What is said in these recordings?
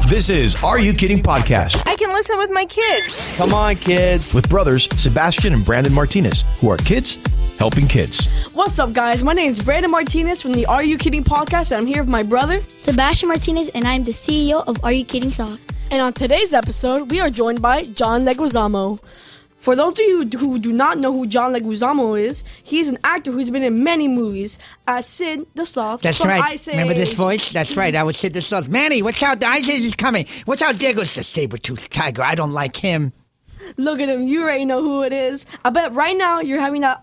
This is Are You Kidding Podcast I can listen with my kids. Come on, kids. with brothers Sebastian and Brandon Martinez, who are kids helping kids. What's up, guys? My name is Brandon Martinez from the Are You Kidding podcast, and I'm here with my brother. Sebastian Martinez, and I'm the CEO of Are You Kidding Sock. And on today's episode, we are joined by John Leguizamo. For those of you who do not know who John Leguizamo is, he's an actor who's been in many movies as Sid the Sloth That's from right. Ice Age. Remember this voice? That's right. I was Sid the Sloth. Manny, watch out. The Ice Age is coming. Watch out. There goes the saber-toothed tiger. I don't like him. Look at him. You already know who it is. I bet right now you're having that,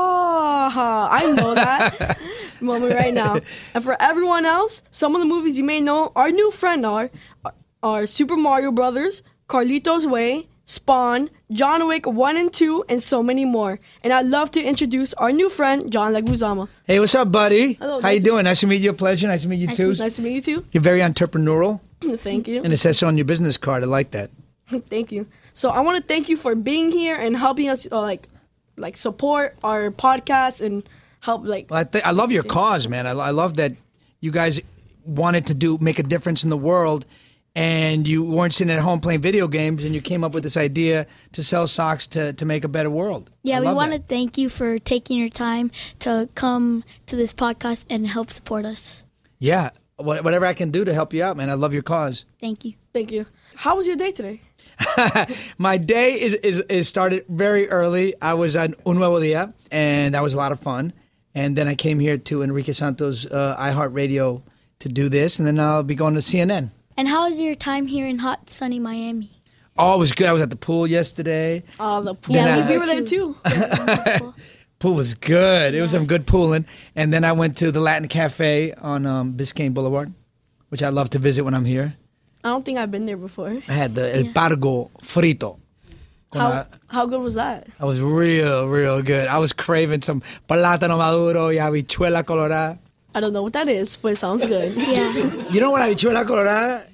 I know that moment right now. And for everyone else, some of the movies you may know our new friend are Super Mario Brothers, Carlitos Way, Spawn, John Wick 1 and 2, and so many more. And I'd love to introduce our new friend, John Leguizamo. Hey, what's up, buddy? Hello, How you doing? Nice to meet you. A pleasure. Nice to meet you, too. Nice to meet you, too. You're very entrepreneurial, Thank you. and it says so on your business card. I like that. Thank you. So I want to thank you for being here and helping us, like support our podcast and help, like. Well, I love your cause, man. I love that you guys wanted to make a difference in the world, and you weren't sitting at home playing video games, and you came up with this idea to sell socks to make a better world. Yeah, I we love want to that. thank you for taking your time to come to this podcast and help support us. Yeah, whatever I can do to help you out, man. I love your cause. Thank you. Thank you. How was your day today? My day is started very early. I was on Un Nuevo Dia, and that was a lot of fun. And then I came here to Enrique Santos iHeartRadio to do this, and then I'll be going to CNN. And how was your time here in hot, sunny Miami? Oh, it was good. I was at the pool yesterday. Oh, the pool. Yeah, we were there too. Pool was good. It was some good pooling. And then I went to the Latin Cafe on Biscayne Boulevard, which I love to visit when I'm here. I don't think I've been there before. I had the El Pargo Frito. How good was that? That was real good. I was craving some plátano maduro y habichuela colorada. I don't know what that is, but it sounds good. Yeah. You know what habichuela colorada?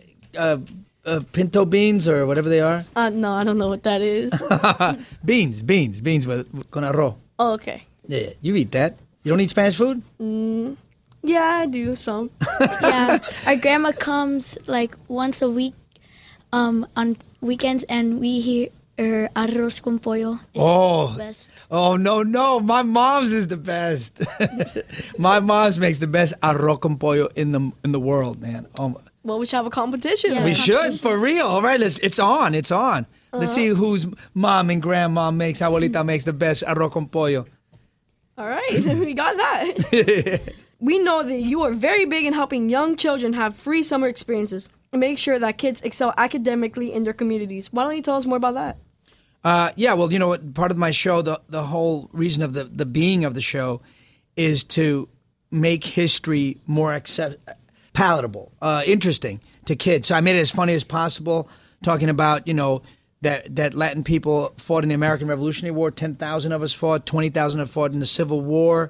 Pinto beans or whatever they are? No, I don't know what that is. Beans with con arroz. Oh, okay. Yeah, you eat that. You don't eat Spanish food? Yeah, I do some. Yeah. Our grandma comes like once a week on weekends, and we hear her arroz con pollo. It's the best. Oh, no. My mom's is the best. My mom's makes the best arroz con pollo in the world, man. Well, we should have a competition. Yeah. We should, for real. All right, it's on. Let's see whose mom and grandma abuelita makes the best arroz con pollo. All right, we got that. We know that you are very big in helping young children have free summer experiences and make sure that kids excel academically in their communities. Why don't you tell us more about that? Yeah, well, you know what? Part of my show, the whole reason of the being of the show is to make history more palatable, interesting to kids. So I made it as funny as possible, talking about, that Latin people fought in the American Revolutionary War. 10,000 of us fought. 20,000 have fought in the Civil War.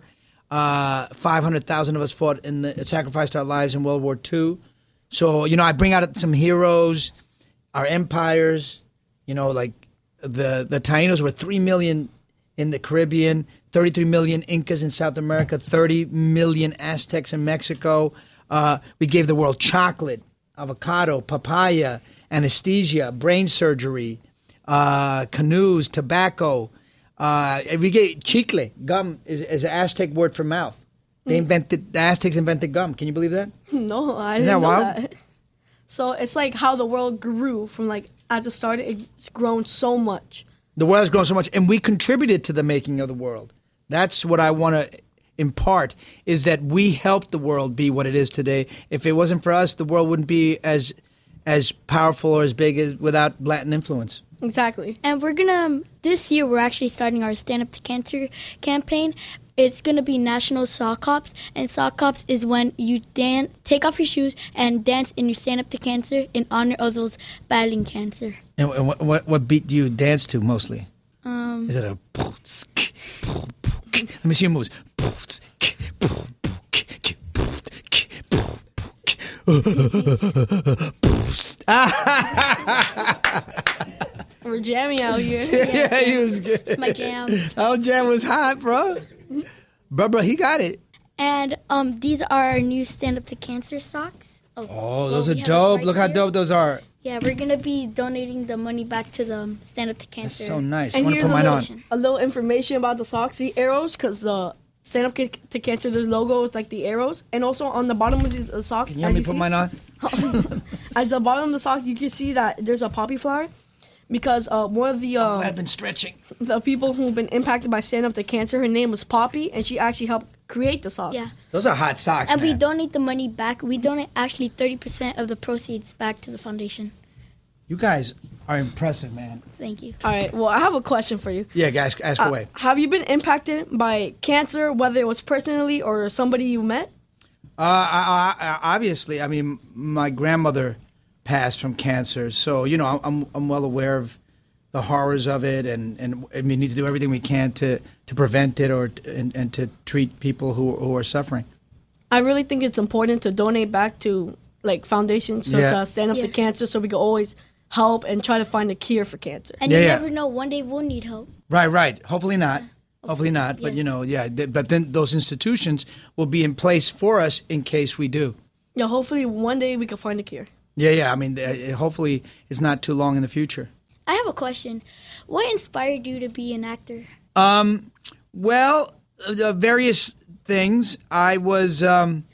500,000 of us sacrificed our lives in World War II. So, I bring out some heroes, our empires, like the Taínos were 3 million in the Caribbean, 33 million Incas in South America, 30 million Aztecs in Mexico. We gave the world chocolate, avocado, papaya, anesthesia, brain surgery, canoes, tobacco. We gave chicle. Gum is an Aztec word for mouth. The Aztecs invented gum. Can you believe that? No, I Isn't didn't that know wild? that. So it's like how the world grew from as it started, it's grown so much. The world has grown so much, and we contributed to the making of the world. That's what I want to impart, is that we helped the world be what it is today. If it wasn't for us, the world wouldn't be as powerful or as big as without Latin influence. Exactly. And this year, we're actually starting our Stand Up to Cancer campaign. It's going to be National Sock Hops, and Sock Hops is when you take off your shoes and dance in your Stand Up to Cancer in honor of those battling cancer. And what beat do you dance to mostly? Is it a... Let me see your moves. We're jamming out here. Yeah, he was good. It's my jam. Our jam was hot, bro. Bro, he got it. And these are our new Stand Up to Cancer socks. Oh, those we are have it dope. right Look how here. dope those are. Yeah, we're gonna be donating the money back to the Stand Up to That's Cancer. so nice. I And want to here's put mine on. a little information about the socks, the arrows, because Stand Up to Cancer, their logo, it's like the arrows. And also on the bottom of the sock, Can you help me put mine on? as the bottom of the sock, you can see that there's a poppy flower. Because one of I've been stretching. the people who've been impacted by Stand Up to Cancer, her name was Poppy, and she actually helped create the sock. Yeah. Those are hot socks, And we man. donate the money back. We donate actually 30% of the proceeds back to the foundation. You guys are impressive, man. Thank you. All right, well, I have a question for you. Yeah, guys, ask away. Have you been impacted by cancer, whether it was personally or somebody you met? Obviously, I mean, my grandmother passed from cancer, so I'm well aware of the horrors of it, and we need to do everything we can to prevent it and to treat people who are suffering. I really think it's important to donate back to like foundations such Yeah. as Stand Up to Yeah. Cancer, so we can always help and try to find a cure for cancer. And Yeah, you yeah. never know. One day we'll need help. Right. Hopefully not. Hopefully not. But Yes. but then those institutions will be in place for us in case we do. Yeah, hopefully one day we can find a cure. Yeah. I mean, hopefully it's not too long in the future. I have a question. What inspired you to be an actor? Well, various things. I was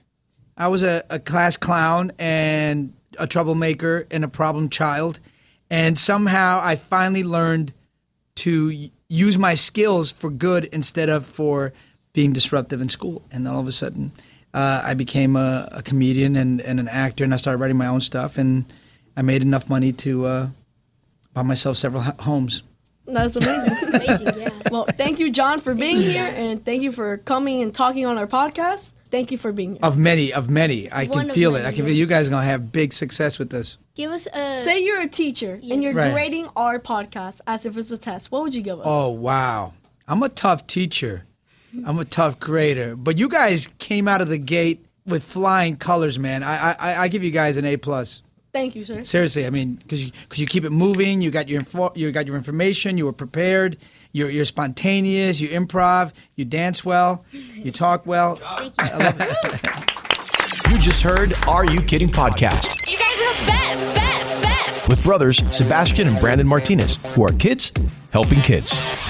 a class clown and a troublemaker and a problem child, and somehow I finally learned to use my skills for good instead of for being disruptive in school. And all of a sudden, I became a comedian and an actor, and I started writing my own stuff, and I made enough money to buy myself several homes. That's amazing. Amazing, yeah. Well, thank you, John, for being here, and thank you for coming and talking on our podcast. Thank you for being here. Of many. I One can of feel it. many, I can feel yes. you guys are going to have big success with this. Give us a... Say you're a teacher and you're Right. grading our podcast as if it's a test. What would you give us? Oh, wow. I'm a tough teacher. I'm a tough grader. But you guys came out of the gate with flying colors, man. I give you guys an A+. Thank you, sir. Seriously, I mean, because you keep it moving. You got your information. You were prepared. You're spontaneous. You improv. You dance well. You talk well. I love it. You just heard Are You Kidding Podcast You guys are the best. with brothers Sebastian and Brandon Martinez, who are kids helping kids.